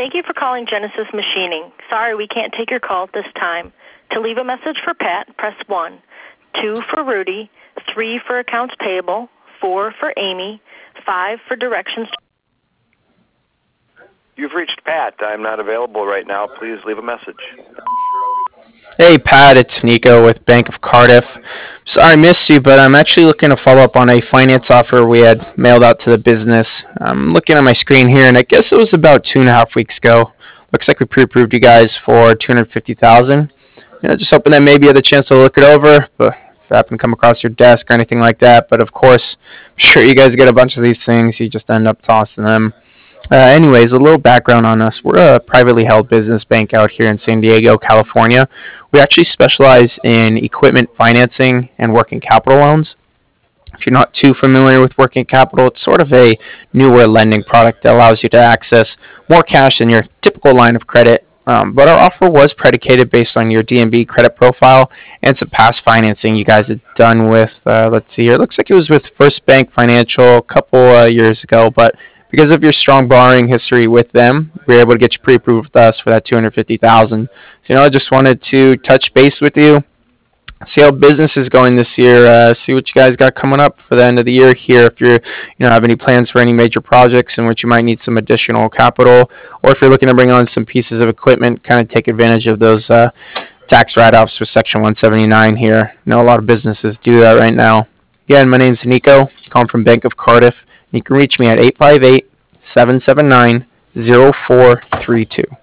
Thank you for calling Genesis Machining. Sorry we can't take your call at this time. To leave a message for Pat, press 1. 2 for Rudy. 3 for accounts payable. 4 for Amy. 5 for directions. You've reached Pat. I'm not available right now. Please leave a message. Hey Pat, it's Nico with Bank of Cardiff. Sorry I missed you, but I'm actually looking to follow up on a finance offer we had mailed out to the business. I'm looking at my screen here, and I guess it was about 2.5 weeks ago. Looks like we pre-approved you guys for $250,000. Just hoping that maybe you had a chance to look it over, but if it happened to come across your desk or anything like that. But of course, I'm sure you guys get a bunch of these things. You just end up tossing them. Anyways, a little background on us. We're a privately held business bank out here in San Diego, California. We actually specialize in equipment financing and working capital loans. If you're not too familiar with working capital, it's sort of a newer lending product that allows you to access more cash than your typical line of credit. But our offer was predicated based on your DNB credit profile and some past financing you guys had done with, let's see here, it looks like it was with First Bank Financial a couple years ago, but because of your strong borrowing history with them, we were able to get you pre-approved with us for that $250,000. So, I just wanted to touch base with you, see how business is going this year, see what you guys got coming up for the end of the year here. If you're, have any plans for any major projects in which you might need some additional capital, or if you're looking to bring on some pieces of equipment, kind of take advantage of those tax write-offs with Section 179 here. A lot of businesses do that right now. Again, my name's Nico, calling from Bank of Cardiff. You can reach me at 858-779-0432.